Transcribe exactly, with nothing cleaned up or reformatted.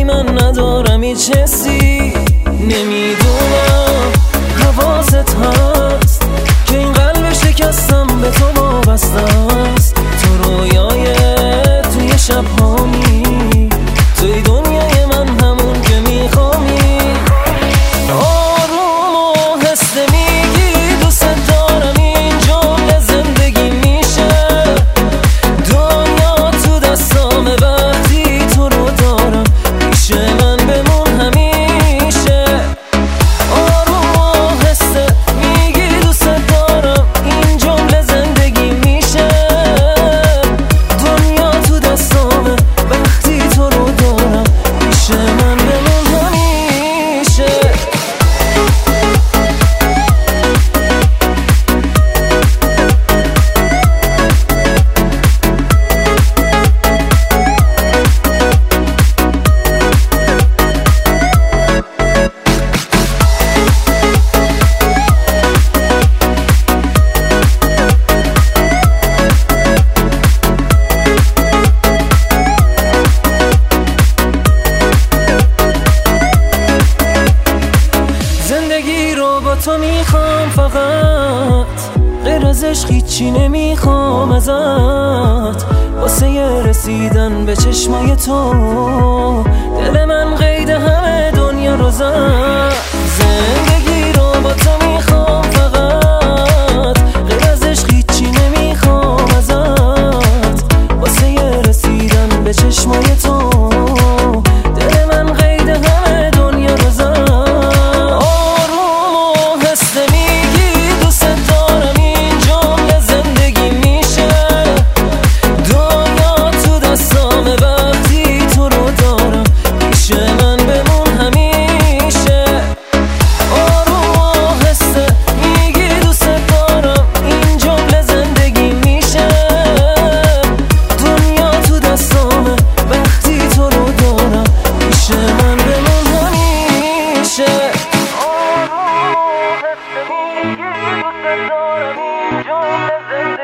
ولی من ندارم هیچ حسی. نمیدونم حواست هست که این قلب شکستم به تو وابسته است. تو رویای توی شب هامی، توی دنیای من همون که میخوامی. آروم و هسته میگی دوست دارم، این جمله زندگی میشه. دنیا تو دستامه وقتی تو رو دارم، پیش من بمون همیشه. آروم و هسته میگی دوست دارم، این جمله زندگی میشه. دنیا تو دستامه وقتی تو رو دارم، پیش من بمون همیشه. زندگی رو با تو میخوام فقط، غیر از عشق هیچی نمیخوام ازت. واسه یه رسیدن به چشمای تو دل من قید همه دنیا رو زد. زندگی رو با تو میخوام فقط، غیر از عشق هیچی نمیخوام ازت. واسه یه رسیدن به چشمای تو دل من قید همه دنیا رو زد. Don't